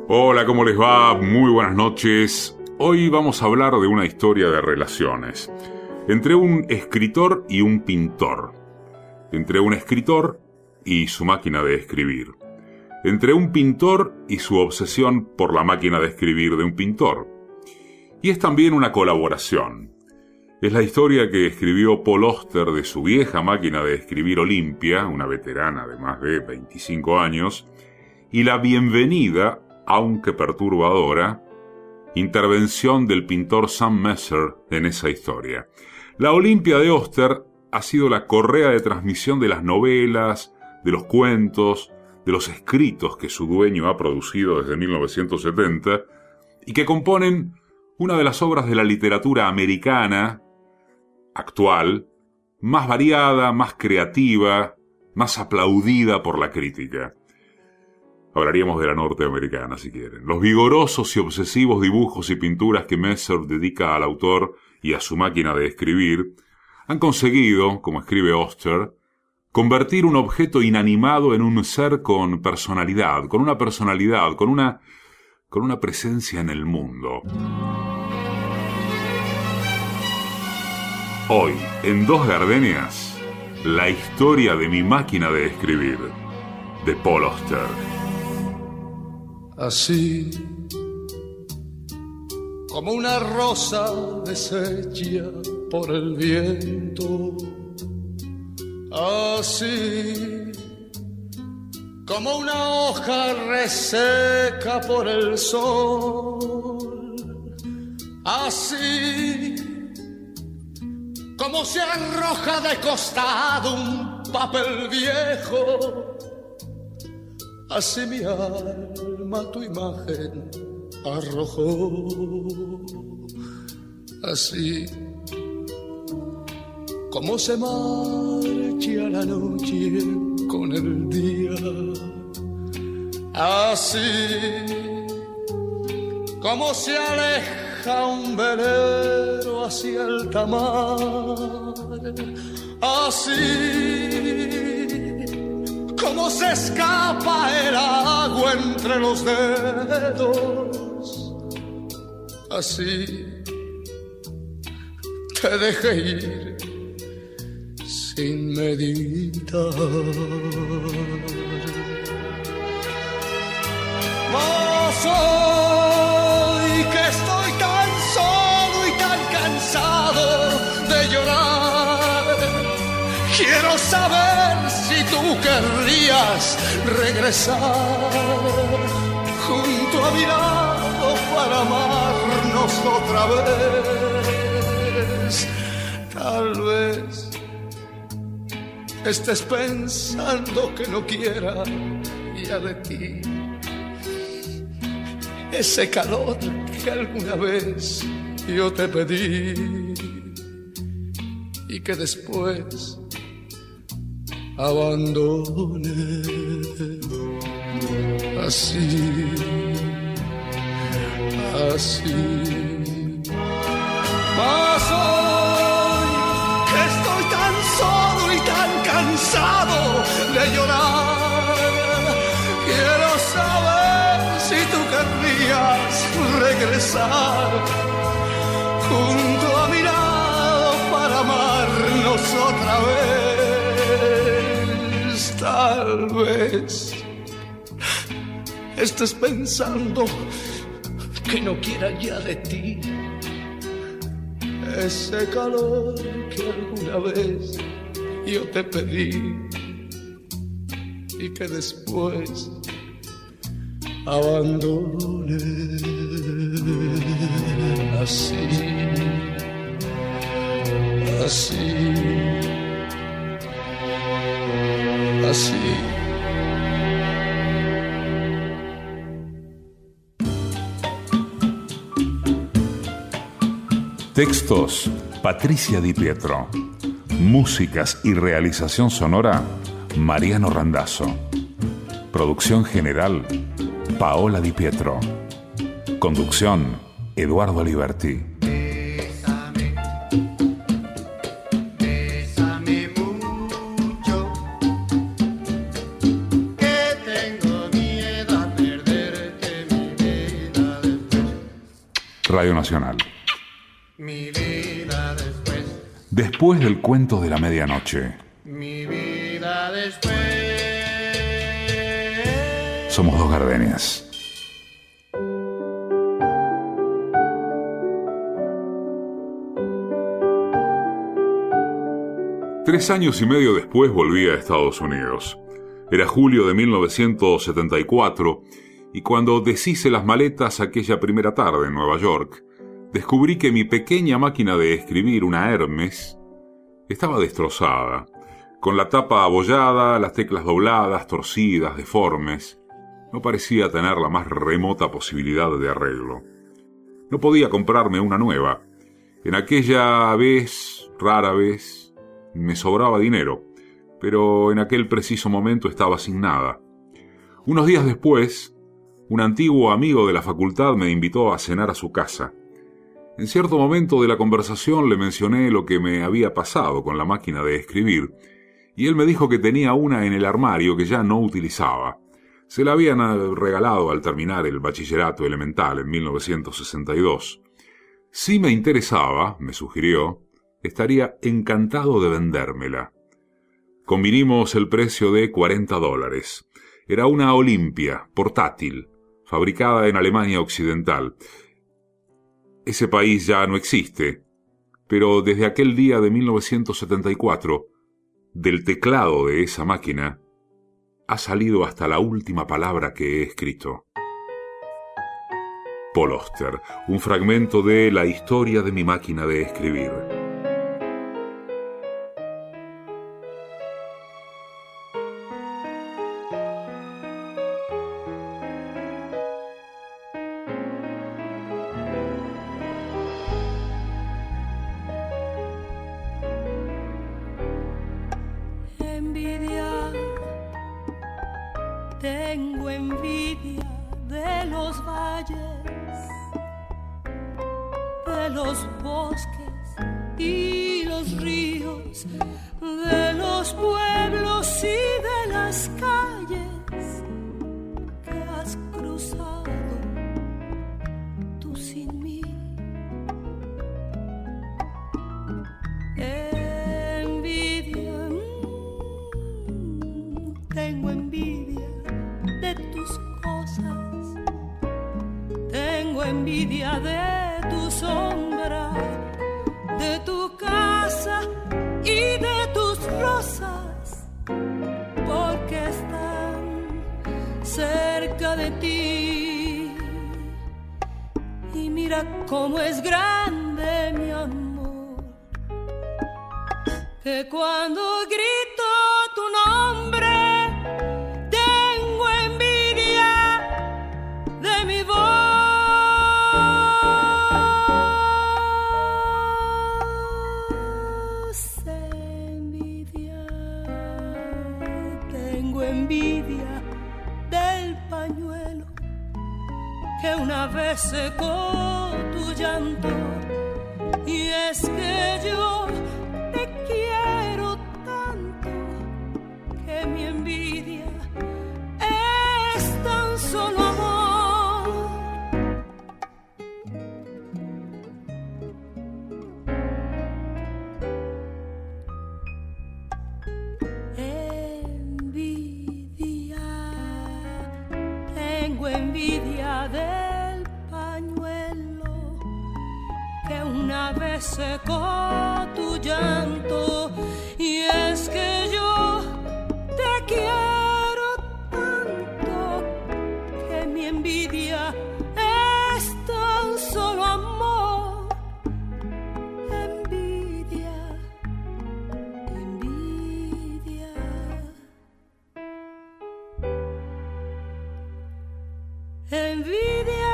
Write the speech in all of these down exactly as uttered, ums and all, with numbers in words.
Hola, ¿cómo les va? Muy buenas noches. Hoy vamos a hablar de una historia de relaciones entre un escritor y un pintor, entre un escritor y su máquina de escribir, entre un pintor y su obsesión por la máquina de escribir de un pintor. Y es también una colaboración. Es la historia que escribió Paul Auster de su vieja máquina de escribir Olimpia, una veterana de más de veinticinco años, y la bienvenida, aunque perturbadora, intervención del pintor Sam Messer en esa historia. La Olimpia de Auster ha sido la correa de transmisión de las novelas, de los cuentos, de los escritos que su dueño ha producido desde mil novecientos setenta y que componen una de las obras de la literatura americana actual, más variada, más creativa, más aplaudida por la crítica. Hablaríamos de la norteamericana, si quieren. Los vigorosos y obsesivos dibujos y pinturas que Messer dedica al autor y a su máquina de escribir han conseguido, como escribe Auster, convertir un objeto inanimado en un ser con personalidad, con una personalidad, con una, con una presencia en el mundo. Hoy, en Dos Gardenias, la historia de mi máquina de escribir, de Paul Auster. Así como una rosa deshecha por el viento, así como una hoja reseca por el sol, así como se arroja de costado un papel viejo, así mi alma tu imagen arrojó, así como se marcha la noche con el día, así como se aleja un velero hacia el mar, así como se escapa el agua entre los dedos, así te dejé ir sin meditar. Mas hoy que estoy tan solo y tan cansado de llorar, quiero saber si tú querrías regresar junto a mi lado para amarnos otra vez. Tal vez estés pensando que no quiera ya de ti ese calor que alguna vez yo te pedí y que después abandone. Así, así. Mas hoy que estoy tan solo y tan cansado de llorar, quiero saber si tú querrías regresar junto a mi lado para amarnos otra vez. Tal vez estés pensando que no quiera ya de ti ese calor que alguna vez yo te pedí y que después abandone. Así, así, así. Textos, Patricia Di Pietro. Músicas y realización sonora, Mariano Randazzo. Producción general, Paola Di Pietro. Conducción, Eduardo Liberti. Que tengo miedo a perderte, mi Radio Nacional. Mi vida después. Después del cuento de la medianoche. Mi vida después. Somos dos gardenias. Tres años y medio después volví a Estados Unidos. Era julio de mil novecientos setenta y cuatro y cuando deshice las maletas aquella primera tarde en Nueva York, descubrí que mi pequeña máquina de escribir, una Hermes, estaba destrozada, con la tapa abollada, las teclas dobladas, torcidas, deformes. No parecía tener la más remota posibilidad de arreglo. No podía comprarme una nueva. En aquella vez, rara vez, me sobraba dinero, pero en aquel preciso momento estaba sin nada. Unos días después, un antiguo amigo de la facultad me invitó a cenar a su casa. En cierto momento de la conversación le mencioné lo que me había pasado con la máquina de escribir, y él me dijo que tenía una en el armario que ya no utilizaba. Se la habían regalado al terminar el bachillerato elemental en mil novecientos sesenta y dos. Si me interesaba, me sugirió, estaría encantado de vendérmela. Convinimos el precio de cuarenta dólares. Era una Olympia, portátil, fabricada en Alemania Occidental. Ese país ya no existe, pero desde aquel día de mil novecientos setenta y cuatro, del teclado de esa máquina, ha salido hasta la última palabra que he escrito. Paul Auster, un fragmento de La historia de mi máquina de escribir. Tengo envidia de los valles, de los bosques y los ríos, de los pueblos y de las calles que has cruzado tú sin mí. Envidia, mm, tengo envidia de tus cosas, tengo envidia de tu sombra, de tu casa y de tus rosas, porque están cerca de ti. Y mira cómo es grande mi amor, que cuando grito tu nombre mi voz, envidia, tengo envidia del pañuelo que una vez secó tu llanto, y es que yo te quiero tanto que mi envidia es tan solo amor. Envidia del pañuelo que una vez secó tu llanto, y es que yo te quiero tanto que mi envidia es tan solo amor. Envidia, envidia. Envidia.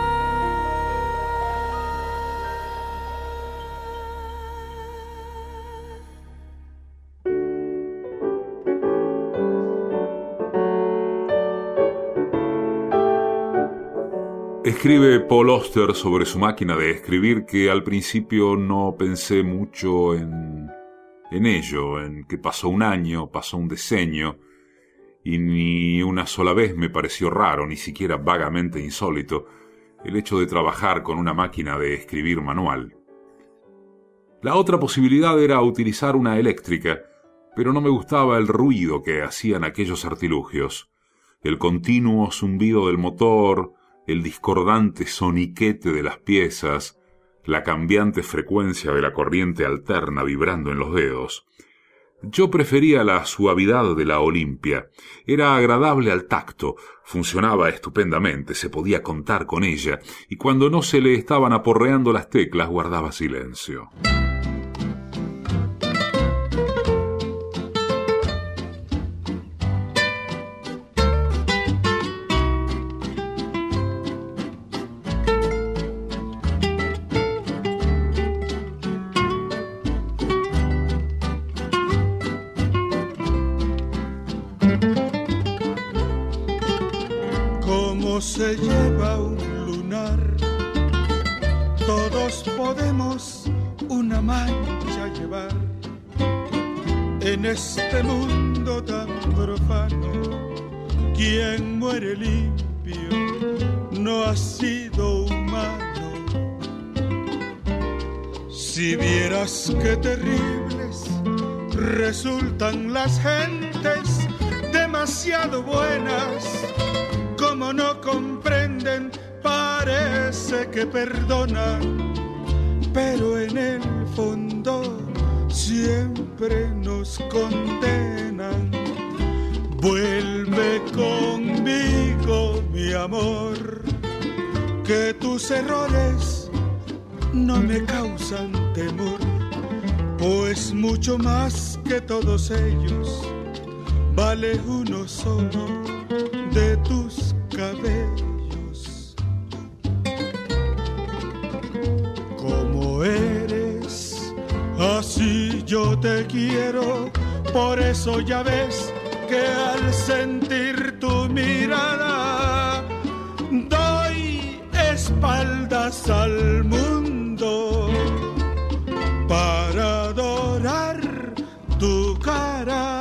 Escribe Paul Auster sobre su máquina de escribir que al principio no pensé mucho en, en ello, en que pasó un año, pasó un decenio, y ni una sola vez me pareció raro, ni siquiera vagamente insólito. el hecho de trabajar con una máquina de escribir manual. La otra posibilidad era utilizar una eléctrica, pero no me gustaba el ruido que hacían aquellos artilugios, el continuo zumbido del motor, el discordante soniquete de las piezas, la cambiante frecuencia de la corriente alterna vibrando en los dedos. Yo prefería la suavidad de la Olimpia. Era agradable al tacto, funcionaba estupendamente, se podía contar con ella, y cuando no se le estaban aporreando las teclas guardaba silencio. Se lleva un lunar, todos podemos una mancha llevar en este mundo tan profano. Quien muere limpio no ha sido humano. Si vieras qué terribles resultan las gentes, demasiado buenas, como no comprenden, parece que perdonan, pero en el fondo siempre nos condenan. Vuelve conmigo, mi amor, que tus errores no me causan temor, pues mucho más que todos ellos vale uno solo de tus cabellos. Como eres, así yo te quiero, por eso ya ves que al sentir tu mirada doy espaldas al mundo para adorar tu cara.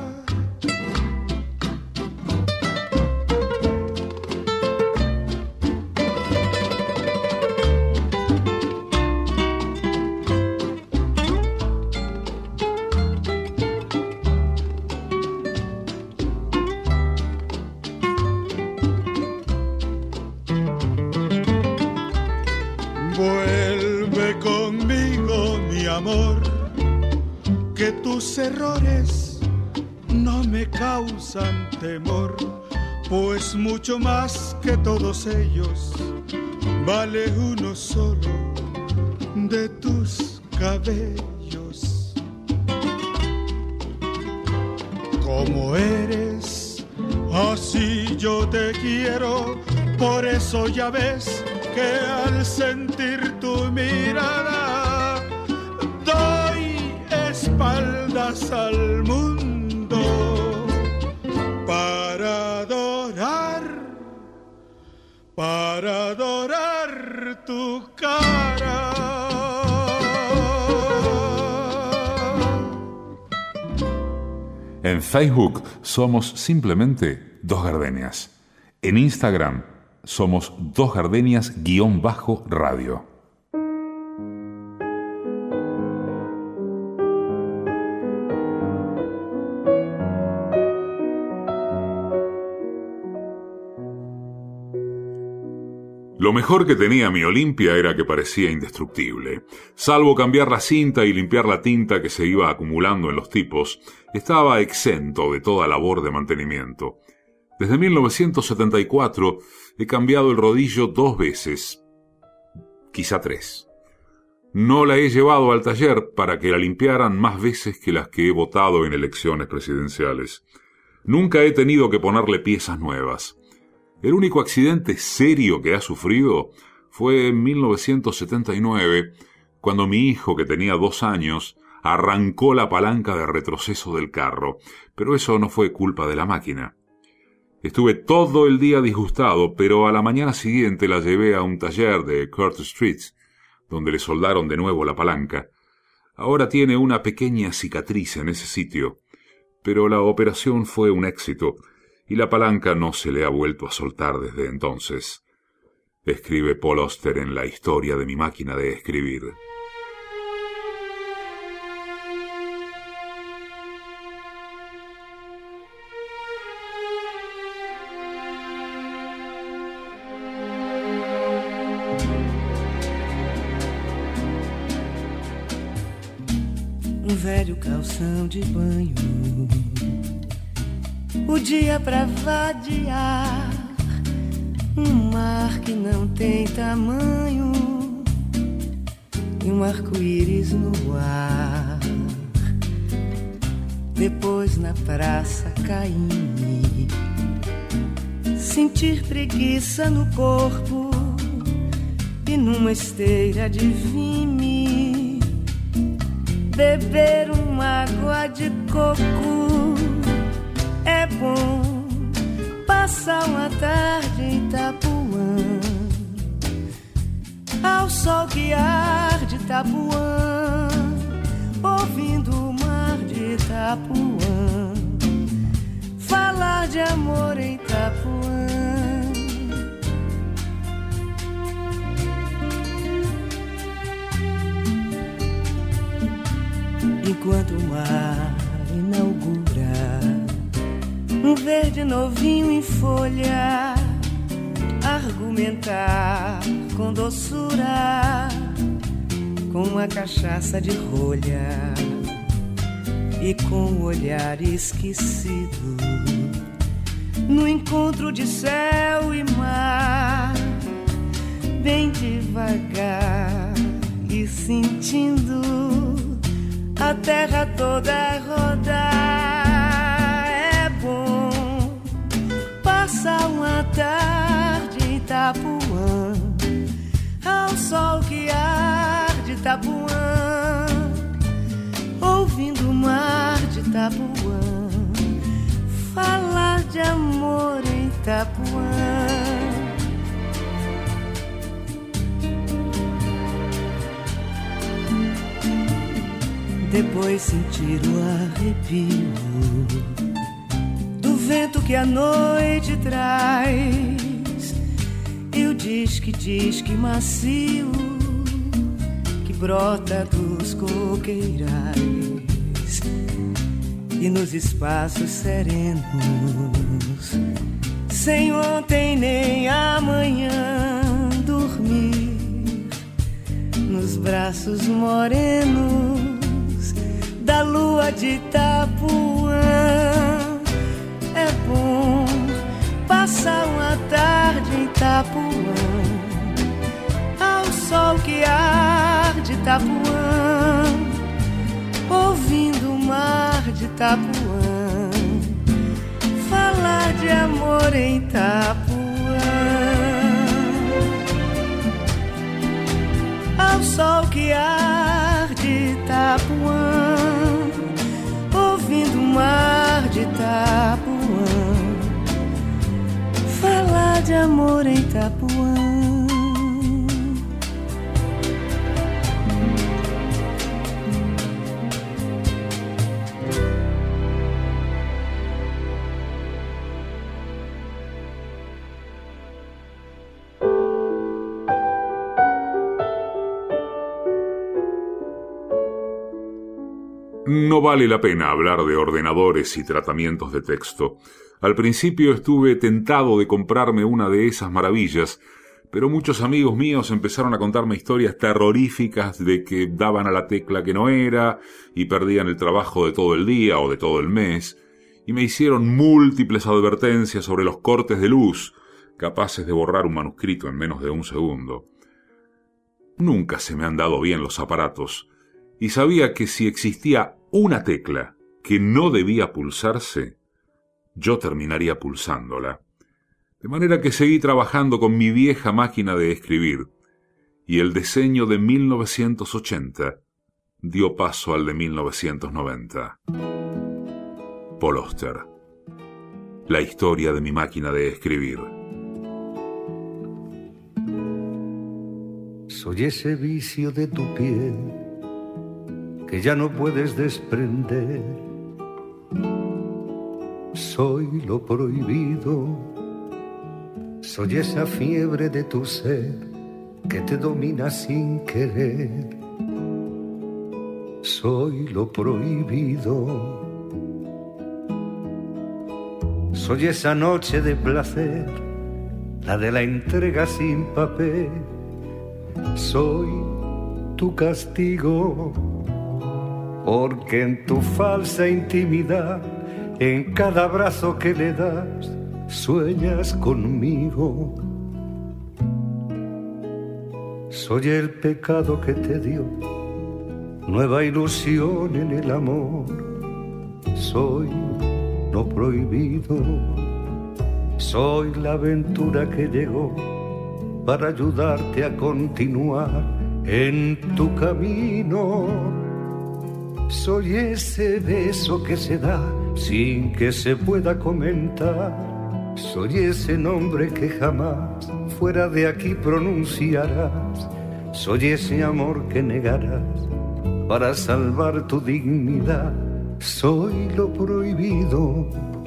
Que tus errores no me causan temor, pues mucho más que todos ellos vale uno solo de tus cabellos. Como eres, así yo te quiero, por eso ya ves que al sentir tu mirada doy espaldas al mundo para adorar, para adorar tu cara. En Facebook somos simplemente Dos Gardenias. En Instagram somos Dos Gardenias guión bajo radio. Lo mejor que tenía mi Olimpia era que parecía indestructible. Salvo cambiar la cinta y limpiar la tinta que se iba acumulando en los tipos, estaba exento de toda labor de mantenimiento. Desde mil novecientos setenta y cuatro he cambiado el rodillo dos veces, quizá tres. No la he llevado al taller para que la limpiaran más veces que las que he votado en elecciones presidenciales. Nunca he tenido que ponerle piezas nuevas. El único accidente serio que ha sufrido fue en mil novecientos setenta y nueve, cuando mi hijo, que tenía dos años, arrancó la palanca de retroceso del carro, pero eso no fue culpa de la máquina. Estuve todo el día disgustado, pero a la mañana siguiente la llevé a un taller de Curtis Street, donde le soldaron de nuevo la palanca. Ahora tiene una pequeña cicatriz en ese sitio, pero la operación fue un éxito, y la palanca no se le ha vuelto a soltar desde entonces. escribe Paul Auster en La historia de mi máquina de escribir. Um velho calção de banho, o dia pra vadiar, um mar que não tem tamanho e um arco-íris no ar. Depois na praça Caíme, sentir preguiça no corpo e numa esteira de vime beber uma água de coco. É bom passar uma tarde em Itapuã, ao sol que arde Itapuã, ouvindo o mar de Itapuã, falar de amor em Itapuã. Enquanto o mar inaugura um verde novinho em folha, argumentar com doçura, com uma cachaça de rolha e com um olhar esquecido, no encontro de céu e mar, bem devagar e sentindo a terra toda rodar. É bom passar uma tarde em Itapuã, ao sol que arde Itapuã, ouvindo o mar de Itapuã, falar de amor em Itapuã. Depois sentir o arrepio do vento que a noite traz e o disque, disque macio que brota dos coqueirais, e nos espaços serenos, sem ontem nem amanhã, dormir nos braços morenos da lua de Itapuã. É bom passar uma tarde em Itapuã, ao sol que arde Itapuã, ouvindo o mar de Itapuã, falar de amor em Itapuã. Ao sol que arde Itapuã, ouvindo o mar de Itapuã, falar de amor em Itapuã. No vale la pena hablar de ordenadores y tratamientos de texto. Al principio estuve tentado de comprarme una de esas maravillas, pero muchos amigos míos empezaron a contarme historias terroríficas de que daban a la tecla que no era y perdían el trabajo de todo el día o de todo el mes, y me hicieron múltiples advertencias sobre los cortes de luz, capaces de borrar un manuscrito en menos de un segundo. Nunca se me han dado bien los aparatos, y sabía que si existía una tecla que no debía pulsarse, yo terminaría pulsándola. De manera que seguí trabajando con mi vieja máquina de escribir, y el diseño de mil novecientos ochenta dio paso al de mil novecientos noventa. Paul Auster. La historia de mi máquina de escribir. Soy ese vicio de tu piel que ya no puedes desprender. Soy lo prohibido, Soy esa fiebre de tu ser que te domina sin querer. Soy lo prohibido. Soy esa noche de placer, la de la entrega sin papel. Soy tu castigo, porque en tu falsa intimidad, en cada abrazo que le das, sueñas conmigo. Soy el pecado que te dio nueva ilusión en el amor. Soy lo prohibido. Soy la aventura que llegó para ayudarte a continuar en tu camino. Soy ese beso que se da sin que se pueda comentar. Soy ese nombre que jamás fuera de aquí pronunciarás. Soy ese amor que negarás para salvar tu dignidad. Soy lo prohibido.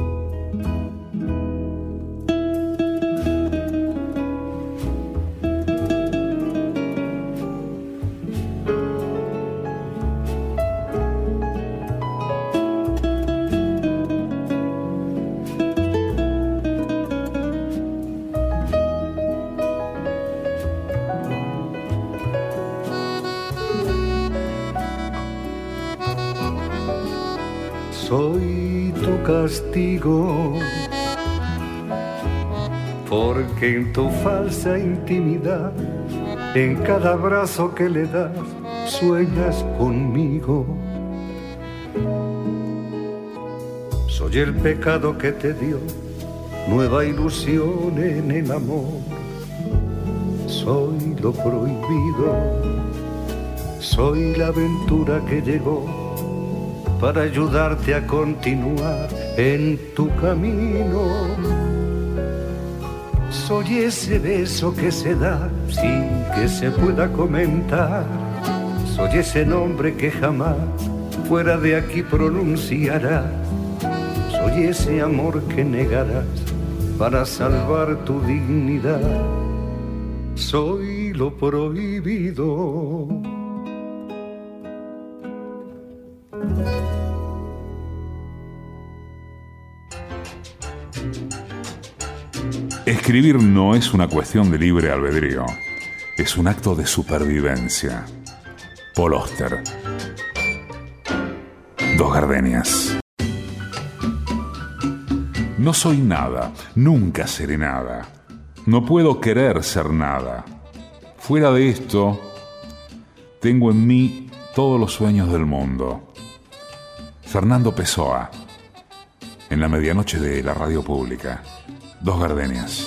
Soy tu castigo, porque en tu falsa intimidad, en cada abrazo que le das, sueñas conmigo. Soy el pecado que te dio nueva ilusión en el amor. Soy lo prohibido, soy la aventura que llegó para ayudarte a continuar en tu camino. Soy ese beso que se da sin que se pueda comentar. Soy ese nombre que jamás fuera de aquí pronunciarás. Soy ese amor que negarás para salvar tu dignidad. Soy lo prohibido. Escribir no es una cuestión de libre albedrío, es un acto de supervivencia. Paul Auster. Dos gardenias. No soy nada, nunca seré nada. No puedo querer ser nada. Fuera de esto, tengo en mí todos los sueños del mundo. Fernando Pessoa, en la medianoche de la radio pública. Dos gardenias.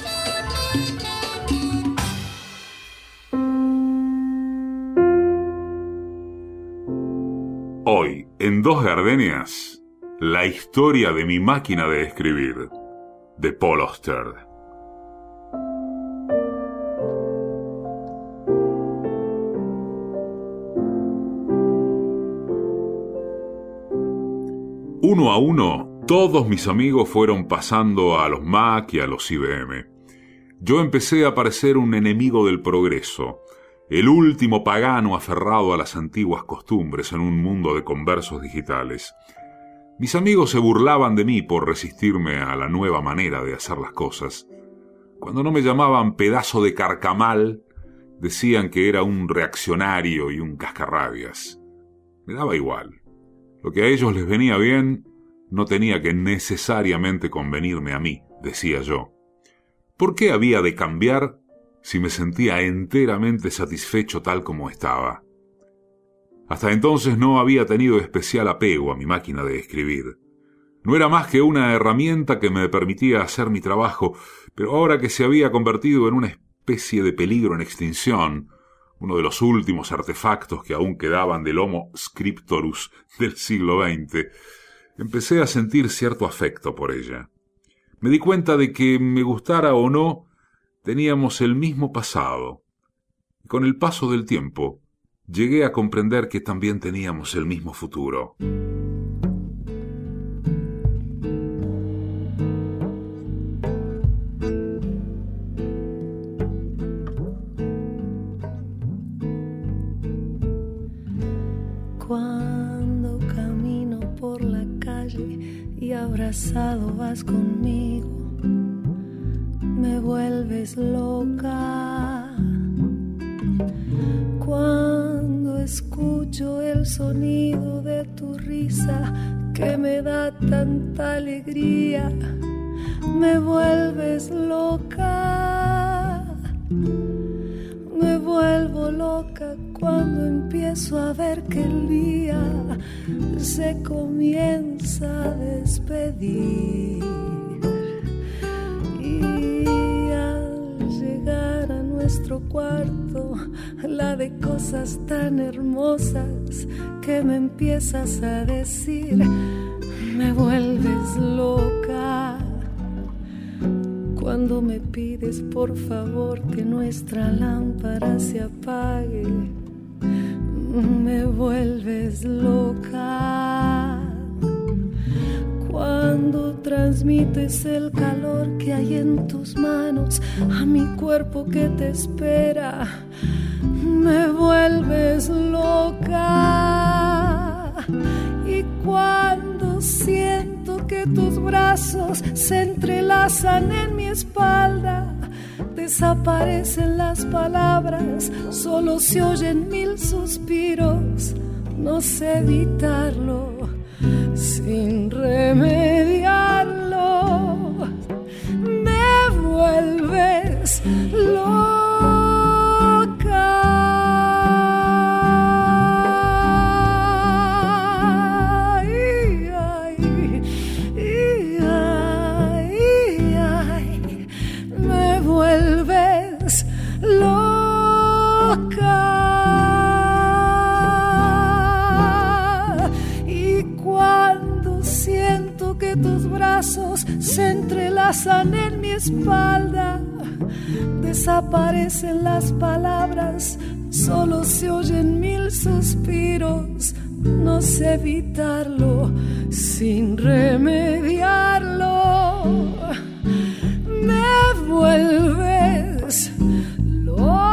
Hoy, en Dos gardenias, la historia de mi máquina de escribir, de Paul Auster. Uno a uno, todos mis amigos fueron pasando a los Mac y a los I B M. Yo empecé a parecer un enemigo del progreso, el último pagano aferrado a las antiguas costumbres en un mundo de conversos digitales. Mis amigos se burlaban de mí por resistirme a la nueva manera de hacer las cosas. Cuando no me llamaban pedazo de carcamal, decían que era un reaccionario y un cascarrabias. Me daba igual. Lo que a ellos les venía bien no tenía que necesariamente convenirme a mí, decía yo. ¿Por qué había de cambiar si me sentía enteramente satisfecho tal como estaba? Hasta entonces no había tenido especial apego a mi máquina de escribir. No era más que una herramienta que me permitía hacer mi trabajo, pero ahora que se había convertido en una especie de peligro en extinción, uno de los últimos artefactos que aún quedaban del Homo scriptorus del siglo veinte, empecé a sentir cierto afecto por ella. Me di cuenta de que, me gustara o no, teníamos el mismo pasado. Y con el paso del tiempo, llegué a comprender que también teníamos el mismo futuro. pasado vas conmigo, me vuelves loca. Cuando escucho el sonido de tu risa que me da tanta alegría, me vuelves loca. Me vuelvo loca cuando empiezo a ver que el día se comienza a despedir. Y al llegar a nuestro cuarto, la de cosas tan hermosas que me empiezas a decir, me vuelves loca. Cuando me pides por favor que nuestra lámpara se apague, me vuelves loca. Cuando transmites el calor que hay en tus manos a mi cuerpo que te espera, me vuelves loca. Y cuando siento que tus brazos se entrelazan en mi espalda, desaparecen las palabras, solo se oyen mil suspiros, no sé evitarlo sin remediarlo. Me vuelves loca. Tus brazos se entrelazan en mi espalda, desaparecen las palabras, solo se oyen mil suspiros, no sé evitarlo sin remediarlo. Me vuelves loca.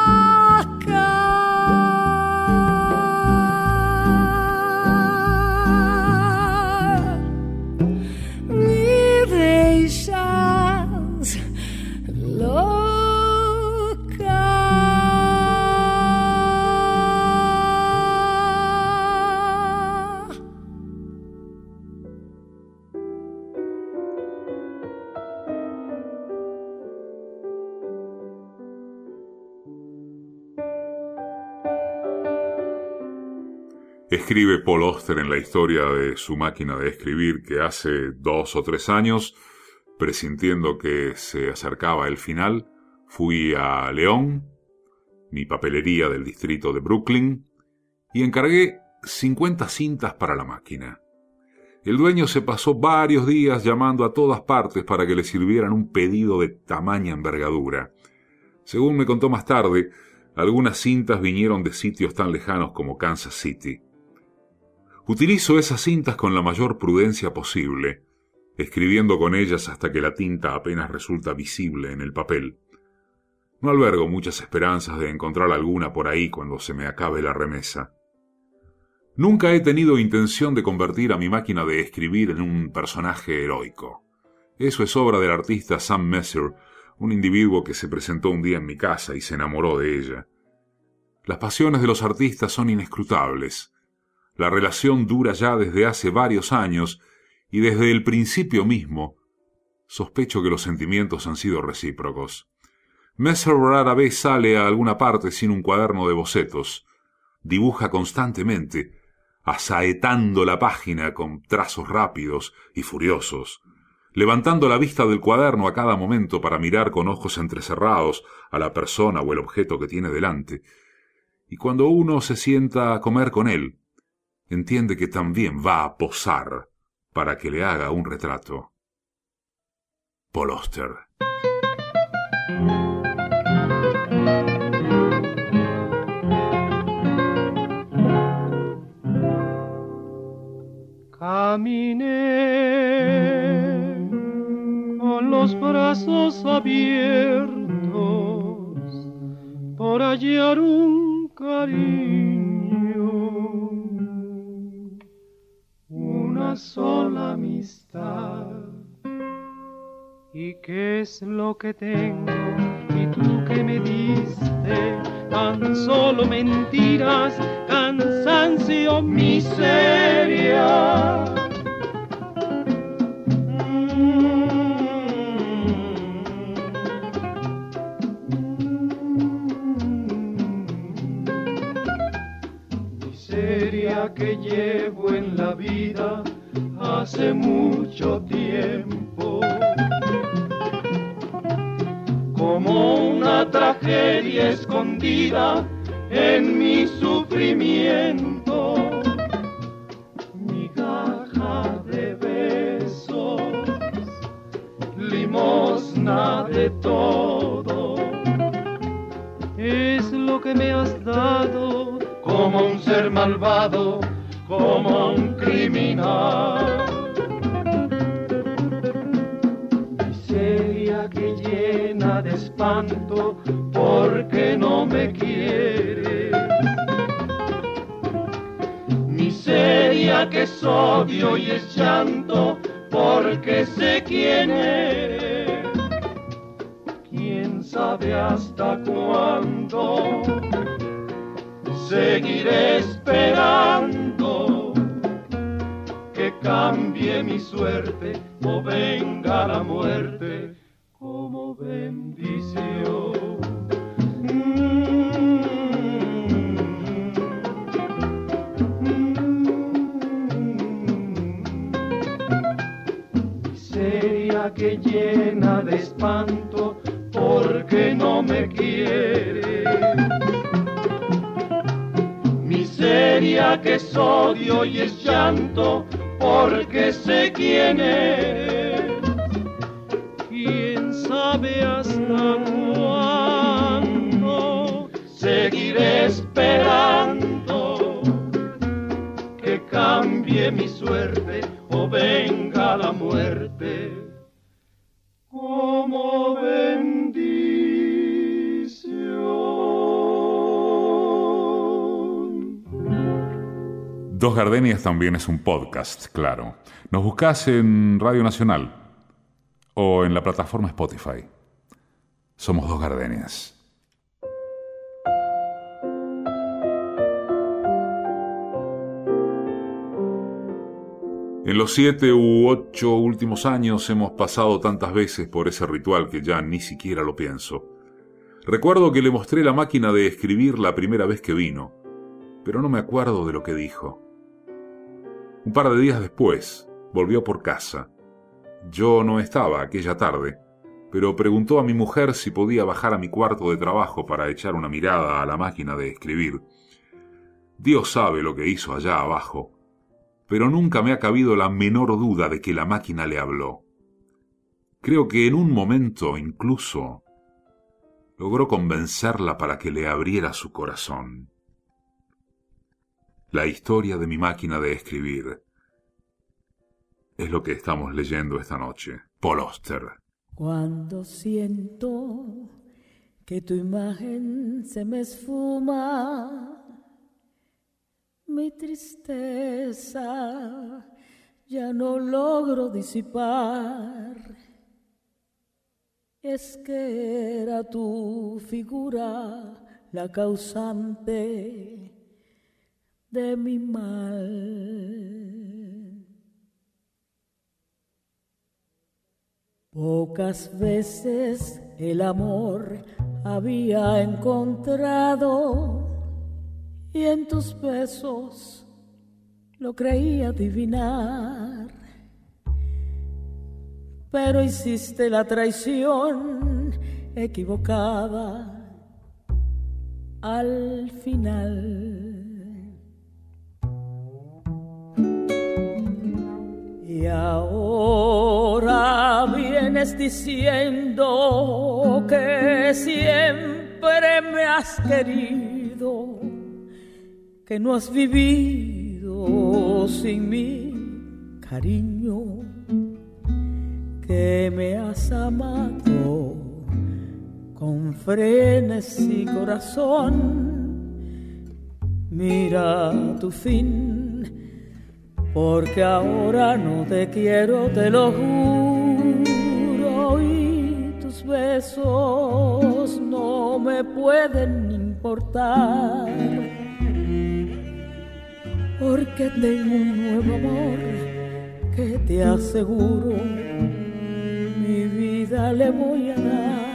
Escribe Paul Auster en la historia de su máquina de escribir que hace dos o tres años, presintiendo que se acercaba el final, fui a León, mi papelería del distrito de Brooklyn, y encargué cincuenta cintas para la máquina. El dueño se pasó varios días llamando a todas partes para que le sirvieran un pedido de tamaña envergadura. Según me contó más tarde, algunas cintas vinieron de sitios tan lejanos como Kansas City. Utilizo esas cintas con la mayor prudencia posible, escribiendo con ellas hasta que la tinta apenas resulta visible en el papel. No albergo muchas esperanzas de encontrar alguna por ahí cuando se me acabe la remesa. Nunca he tenido intención de convertir a mi máquina de escribir en un personaje heroico. Eso es obra del artista Sam Messer, un individuo que se presentó un día en mi casa y se enamoró de ella. Las pasiones de los artistas son inescrutables. La relación dura ya desde hace varios años y desde el principio mismo sospecho que los sentimientos han sido recíprocos. Messer rara vez sale a alguna parte sin un cuaderno de bocetos. Dibuja constantemente, asaetando la página con trazos rápidos y furiosos, levantando la vista del cuaderno a cada momento para mirar con ojos entrecerrados a la persona o el objeto que tiene delante. Y cuando uno se sienta a comer con él, entiende que también va a posar para que le haga un retrato. Paul Auster. Caminé con los brazos abiertos por hallar un cariño, una una sola amistad. ¿Y qué es lo que tengo? ¿Y tú qué me diste? Tan solo mentiras, cansancio, miseria. Miseria que llevo en la vida hace mucho tiempo, como una tragedia escondida en mi sufrimiento, migaja de besos, limosna de todo, es lo que me has dado, como un ser malvado, como un criminal. Miseria que llena de espanto porque no me quiere. Miseria que es odio y es llanto porque sé quién eres. Quién sabe hasta cuándo seguiré esperando que cambie mi suerte o venga la muerte como bendición. Miseria que llena de espanto porque no me quiere. Miseria que es odio y es llanto porque sé quién eres. Quién sabe hasta cuándo seguiré esperando que cambie mi suerte o venga la muerte como bendición. Dos Gardenias también es un podcast, claro. Nos buscás en Radio Nacional o en la plataforma Spotify. Somos Dos Gardenias. En los siete u ocho últimos años hemos pasado tantas veces por ese ritual que ya ni siquiera lo pienso. Recuerdo que le mostré la máquina de escribir la primera vez que vino, pero no me acuerdo de lo que dijo. Un par de días después, volvió por casa. Yo no estaba aquella tarde, pero preguntó a mi mujer si podía bajar a mi cuarto de trabajo para echar una mirada a la máquina de escribir. Dios sabe lo que hizo allá abajo, pero nunca me ha cabido la menor duda de que la máquina le habló. Creo que en un momento incluso logró convencerla para que le abriera su corazón. La historia de mi máquina de escribir es lo que estamos leyendo esta noche. Paul Auster. Cuando siento que tu imagen se me esfuma, mi tristeza ya no logro disipar. Es que era tu figura la causante de mi mal. Pocas veces el amor había encontrado y en tus besos lo creía adivinar, pero hiciste la traición equivocada al final. Y ahora vienes diciendo que siempre me has querido, que no has vivido sin mi cariño, que me has amado con frenesí corazón. Mira tu fin, porque ahora no te quiero, te lo juro, y tus besos no me pueden importar, porque tengo un nuevo amor que te aseguro mi vida le voy a dar.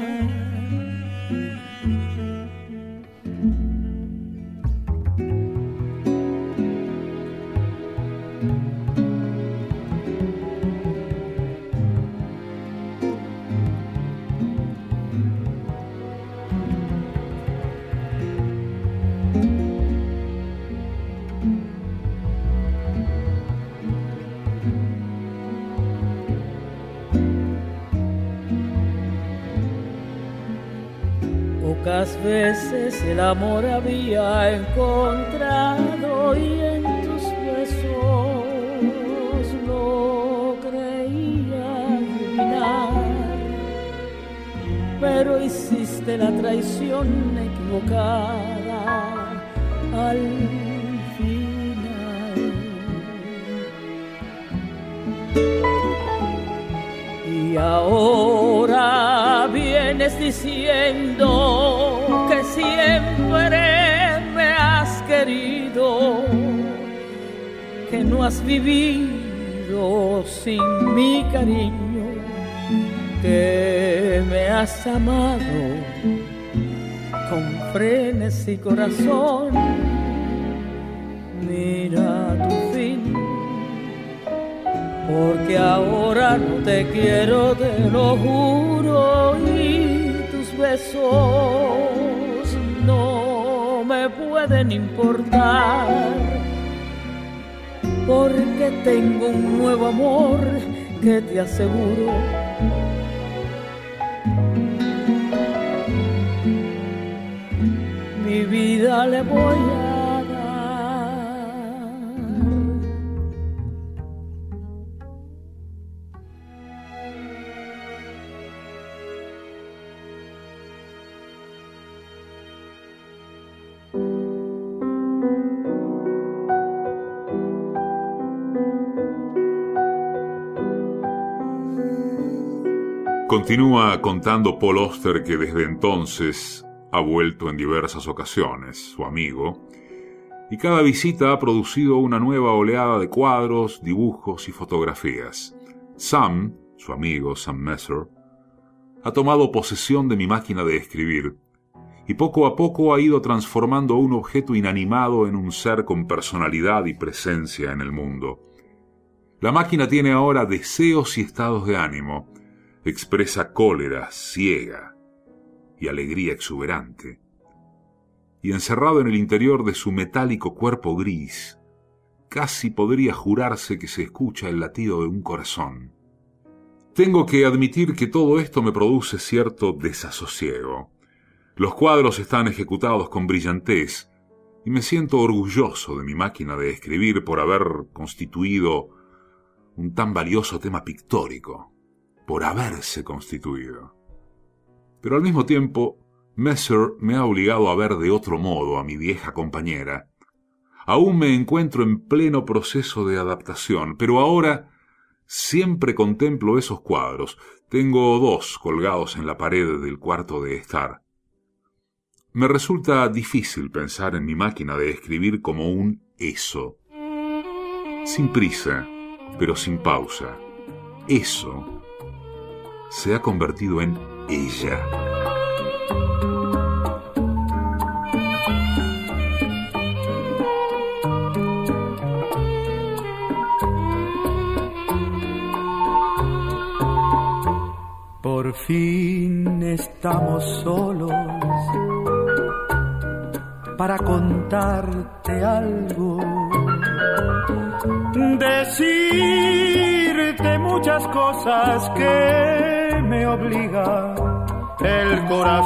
Pocas veces el amor había encontrado y en tus besos lo creía adivinar, pero hiciste la traición equivocada al final. Y ahora vienes diciendo que siempre me has querido, que no has vivido sin mi cariño, que me has amado con frenes y corazón. Mira tu fin, porque ahora no te quiero, te lo juro, y tus besos no me pueden importar, porque tengo un nuevo amor que te aseguro mi vida le voy a Continúa contando Paul Auster que desde entonces ha vuelto en diversas ocasiones, su amigo, y cada visita ha producido una nueva oleada de cuadros, dibujos y fotografías. Sam, su amigo Sam Messer, ha tomado posesión de mi máquina de escribir y poco a poco ha ido transformando un objeto inanimado en un ser con personalidad y presencia en el mundo. La máquina tiene ahora deseos y estados de ánimo, expresa cólera ciega y alegría exuberante, y encerrado en el interior de su metálico cuerpo gris, casi podría jurarse que se escucha el latido de un corazón. Tengo que admitir que todo esto me produce cierto desasosiego. Los cuadros están ejecutados con brillantez, y me siento orgulloso de mi máquina de escribir por haber constituido un tan valioso tema pictórico, por haberse constituido. Pero al mismo tiempo, Messer me ha obligado a ver de otro modo a mi vieja compañera. Aún me encuentro en pleno proceso de adaptación, pero ahora siempre contemplo esos cuadros. Tengo dos colgados en la pared del cuarto de estar. Me resulta difícil pensar en mi máquina de escribir como un eso. Sin prisa, pero sin pausa. Eso se ha convertido en ella. Por fin estamos solos para contarte algo, decirte muchas cosas que me obliga el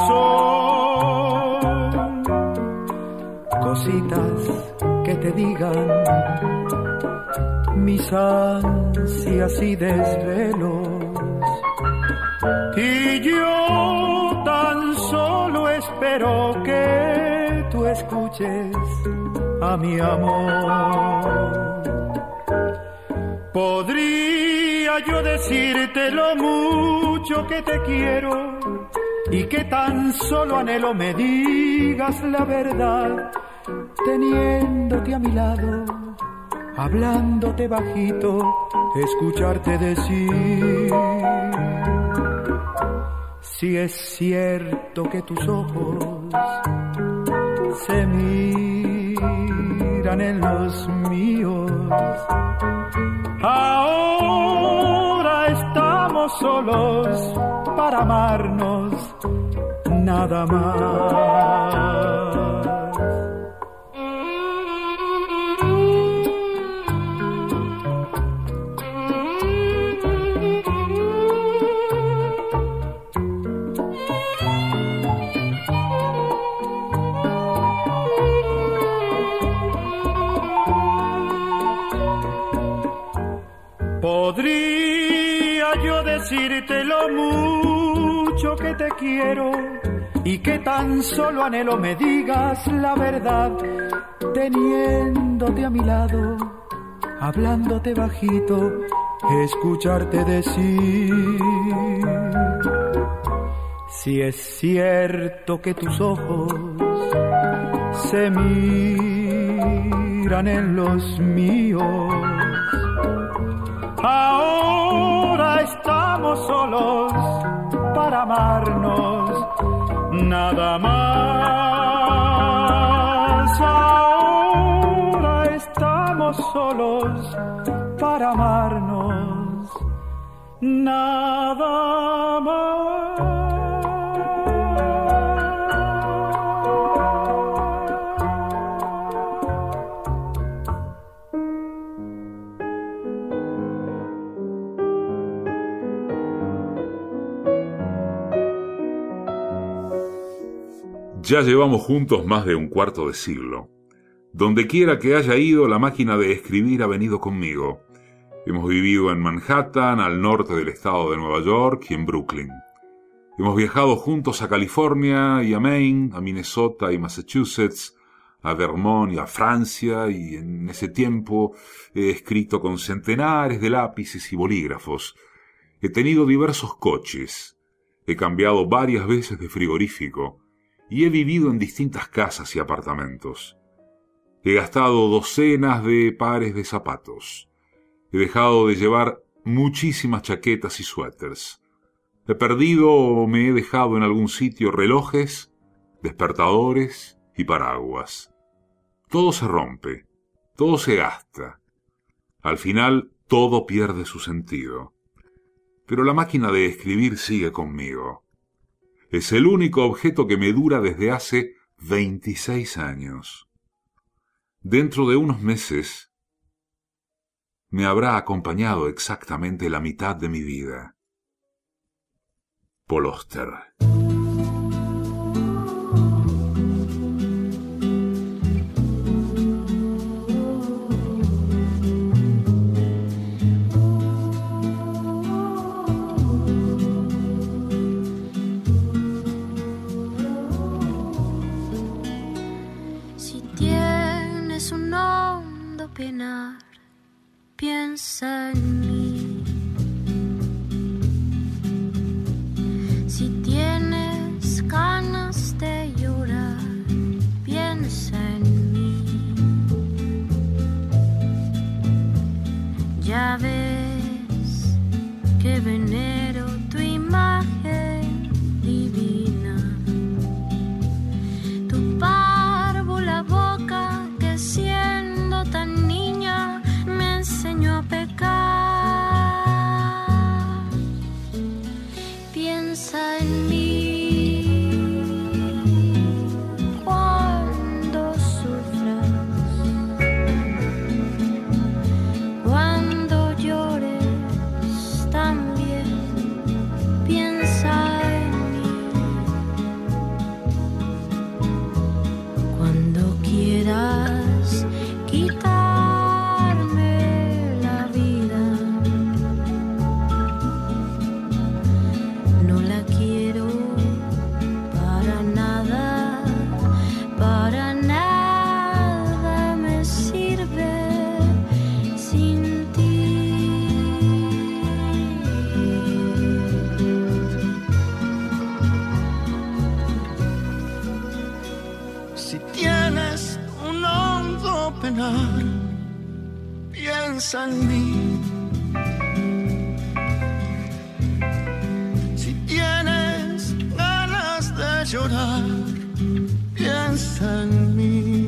corazón, cositas que te digan mis ansias y desvelos, y yo tan solo espero que tú escuches a mi amor. Podría yo decirte lo mucho que te quiero y que tan solo anhelo me digas la verdad, teniéndote a mi lado, hablándote bajito, escucharte decir. Si es cierto que tus ojos se miran en los míos, ahora estamos solos para amarnos, nada más. Podría yo decirte lo mucho que te quiero y que tan solo anhelo me digas la verdad, teniéndote a mi lado, hablándote bajito, escucharte decir. Si es cierto que tus ojos se miran en los míos, ahora estamos solos para amarnos, nada más. Ahora estamos solos para amarnos, nada más. Ya llevamos juntos más de un cuarto de siglo. Donde quiera que haya ido, la máquina de escribir ha venido conmigo. Hemos vivido en Manhattan, al norte del estado de Nueva York, y en Brooklyn. Hemos viajado juntos a California y a Maine, a Minnesota y Massachusetts, a Vermont y a Francia, y en ese tiempo he escrito con centenares de lápices y bolígrafos. He tenido diversos coches. He cambiado varias veces de frigorífico. Y he vivido en distintas casas y apartamentos. He gastado docenas de pares de zapatos. He dejado de llevar muchísimas chaquetas y suéteres. He perdido o me he dejado en algún sitio relojes, despertadores y paraguas. Todo se rompe, todo se gasta. Al final, todo pierde su sentido. Pero la máquina de escribir sigue conmigo. Es el único objeto que me dura desde hace veintiséis años. Dentro de unos meses me habrá acompañado exactamente la mitad de mi vida. Paul Auster. Penar, piensa en mí. Si tienes ganas de llorar, piensa en mí. Ya ves que venero tu imagen divina, tu parvo la boca que siendo tan niña me enseñó a pecar. Piensa en mí cuando sufras, cuando llores también. Piensa en mí cuando quieras quitarme la vida. No la quiero piensa en mí. Si tienes ganas de llorar, piensa en mí.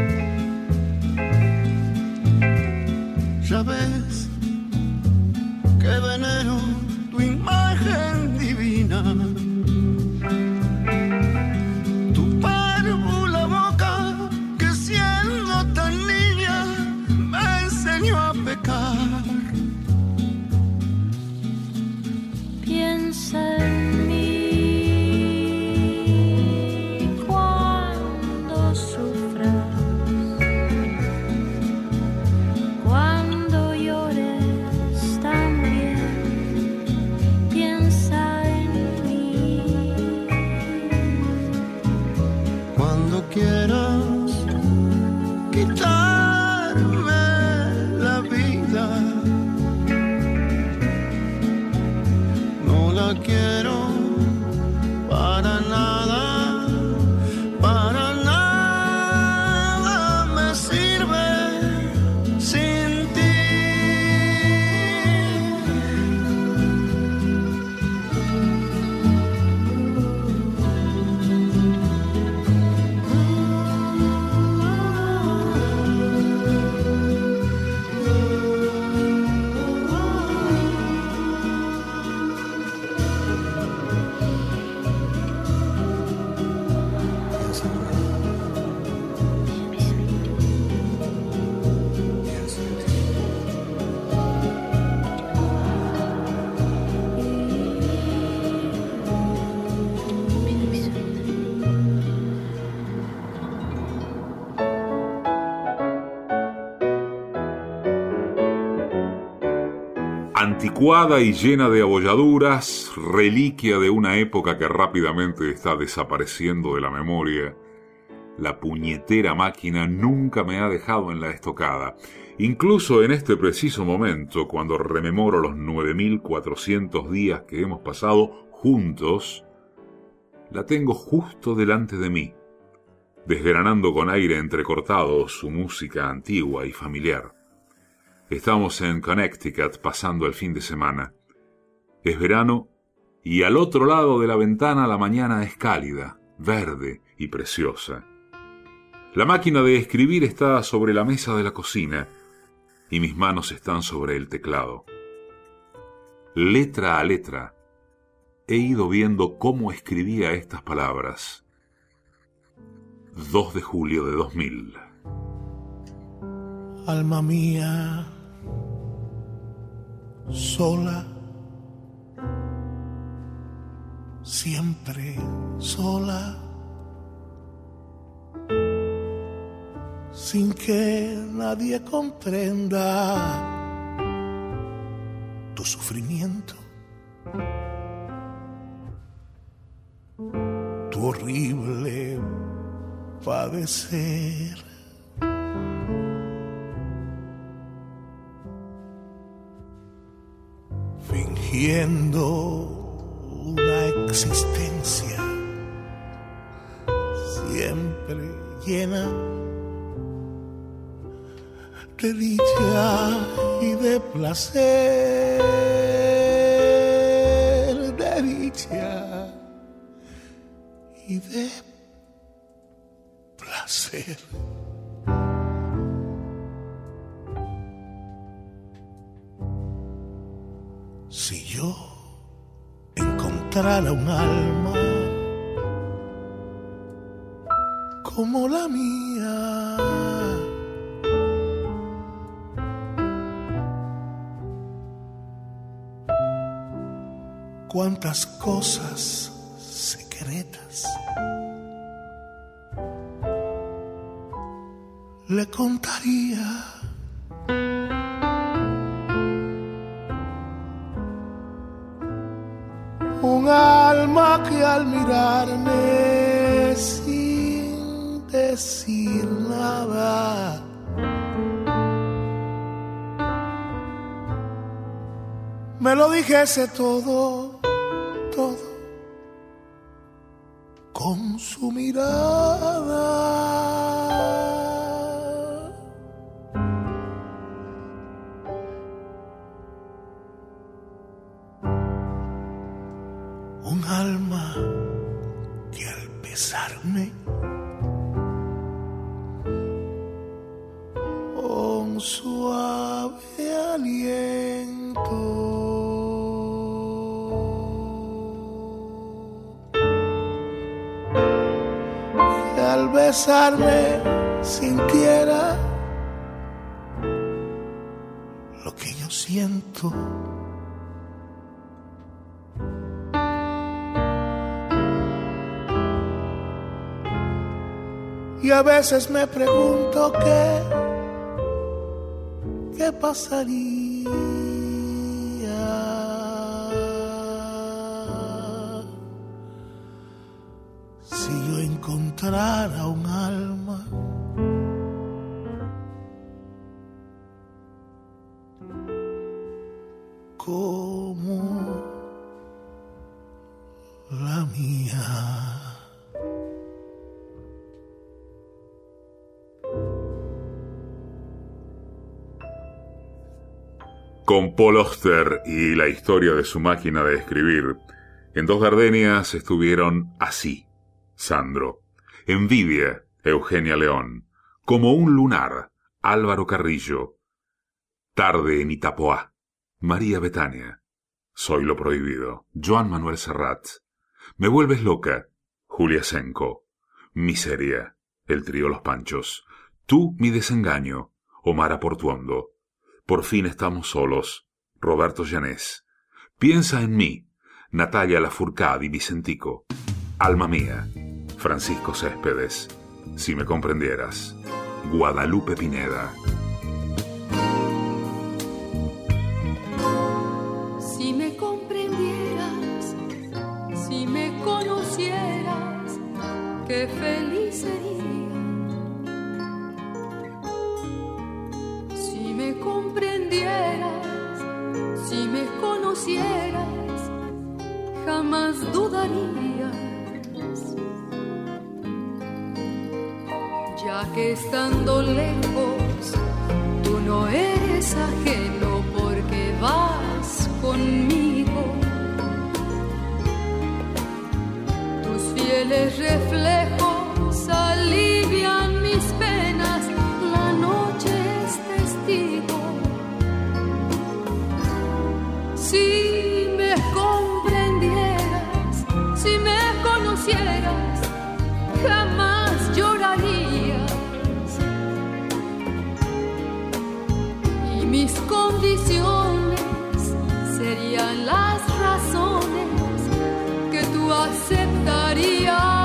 Ya ves que venero tu imagen divina, tu párvula boca que siendo tan niña me enseñó a pecar. Piensa en mí cuando sufras, cuando llores también. Piensa en mí cuando quieras quitarme la vida. No la quiero para nada, para nada me sirve sin ti. Anticuada y llena de abolladuras, reliquia de una época que rápidamente está desapareciendo de la memoria, la puñetera máquina nunca me ha dejado en la estocada. Incluso en este preciso momento, cuando rememoro los nueve mil cuatrocientos días que hemos pasado juntos, la tengo justo delante de mí, desgranando con aire entrecortado su música antigua y familiar. Estamos en Connecticut pasando el fin de semana. Es verano y al otro lado de la ventana la mañana es cálida, verde y preciosa. La máquina de escribir está sobre la mesa de la cocina y mis manos están sobre el teclado. Letra a letra, he ido viendo cómo escribía estas palabras. dos de julio de dos mil. Alma mía, sola, siempre sola, sin que nadie comprenda tu sufrimiento, tu horrible padecer. Fingiendo una existencia siempre llena de dicha y de placer, de dicha y de placer. Si yo encontrara un alma como la mía, cuántas cosas secretas le contaría. Un alma que al mirarme sin decir nada me lo dijese todo, todo con su mirada. un alma que al besarme un suave aliento que al besarme sintiera lo que yo siento. Y a veces me pregunto qué, qué pasaría si yo encontrara un alma como la mía. Con Paul Auster y la historia de su máquina de escribir, en Dos Gardenias estuvieron Así, Sandro, Envidia, Eugenia León, Como un lunar, Álvaro Carrillo, Tarde en Itapoá, María Betania, Soy lo prohibido, Joan Manuel Serrat, Me vuelves loca, Julia Senco, Miseria, el trío Los Panchos, Tú mi desengaño, Omar Portuondo, Por fin estamos solos, Roberto Llanés, Piensa en mí, Natalia Lafourcade y Vicentico, Alma mía, Francisco Céspedes, Si me comprendieras, Guadalupe Pineda. Si me comprendieras, si me conocieras, qué feliz sería. Si me comprendieras, si me conocieras, jamás dudarías. Ya que estando lejos, tú no eres ajeno porque vas conmigo. Tus fieles reflejos alivian mis penas, la noche es testigo. Si me comprendieras, si me conocieras, jamás llorarías. Y mis condiciones serían las razones que tú aceptarías.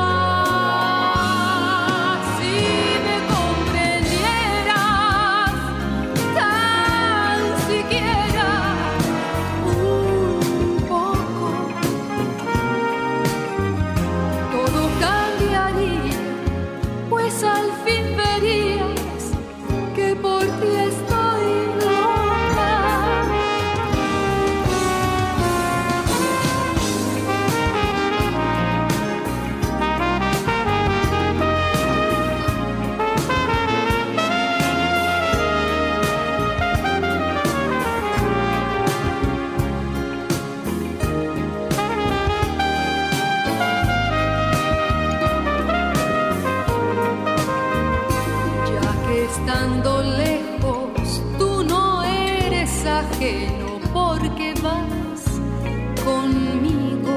Estando lejos, tú no eres ajeno porque vas conmigo.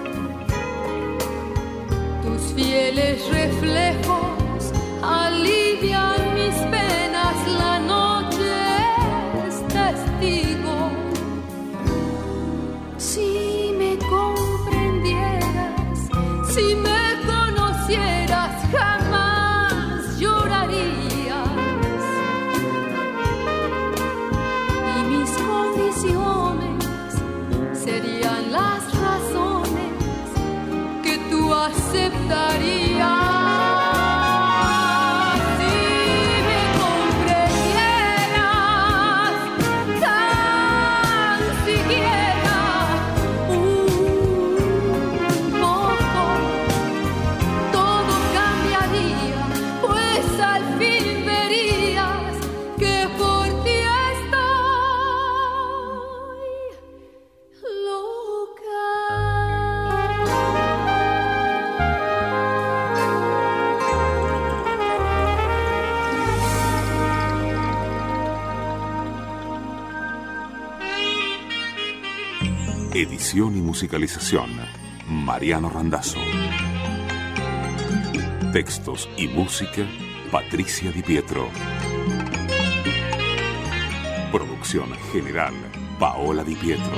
Tus fieles reflejos alivian mis penas, la noche es testigo. Si me comprendieras, si me conocieras, jamás llorarías. Serían las razones que tú aceptarías. Loca. Edición y musicalización, Mariano Randazzo. Textos y música, Patricia Di Pietro. Producción general, Paola Di Pietro.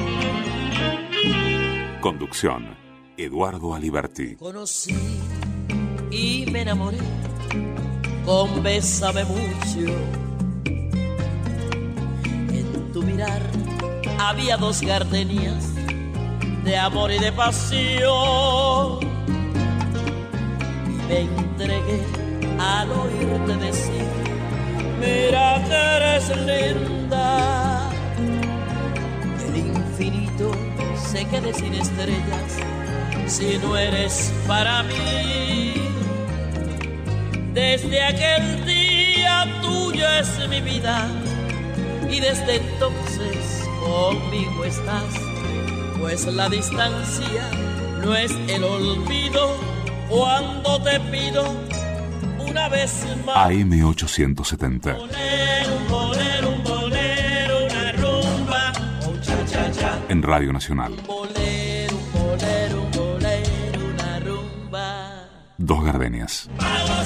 Conducción, Eduardo Aliberti. Conocí y me enamoré con Bésame mucho. En tu mirar había dos gardenias de amor y de pasión. Y me entregué al oírte decir: mira que eres linda. El infinito se quede sin estrellas si no eres para mí. Desde aquel día tuya es mi vida y desde entonces conmigo estás, pues la distancia no es el olvido cuando te pido una vez más. A M ochocientos setenta. Bolero, un bolero, un bolero, una rumba, un cha cha cha. En Radio Nacional. Un bolero, un bolero, un bolero, una rumba. Dos gardenias.